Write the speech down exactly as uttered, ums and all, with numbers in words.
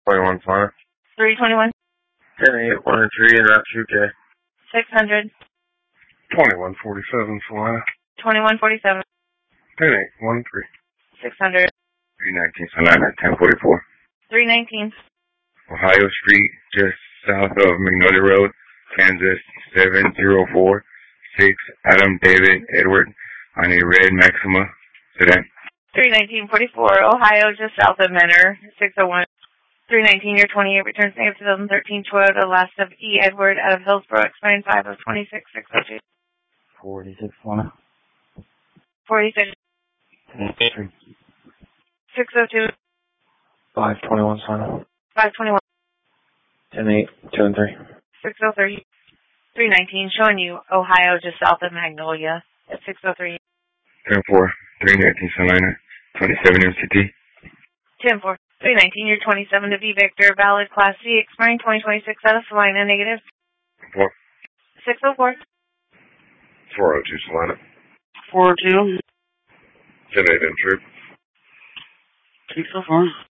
twenty-one five. three twenty-one. ten eight, one three, and route two K. six hundred. twenty-one forty-seven, Salina. twenty-one forty-seven. ten eight, one three. six hundred. three nineteen, Salina, ten forty-four. three nineteen. Ohio Street, just south of Magnolia Road, Kansas, seven zero four six, Adam David Edward, on a red Maxima sedan. three nineteen forty-four, Ohio, just south of Menor, six oh one. three nineteen, year twenty-eight, returns negative twenty thirteen Toyota, last of E. Edward, out of Hillsborough, expiring five of twenty-six, six oh two. forty-six, one. forty-six. six oh two. five twenty-one, son. five twenty-one. ten eight, two and three. six oh three. three nineteen, showing you Ohio, just south of Magnolia, at six oh three. ten four, three nineteen, Salina, twenty-seven M C T. ten four. three nineteen, year twenty-seven to V. Victor, valid Class C, expiring twenty twenty-six, out of Salina, negative. four. six oh four. four oh two, Salina. four oh two. ten eight, M Trip. six oh four.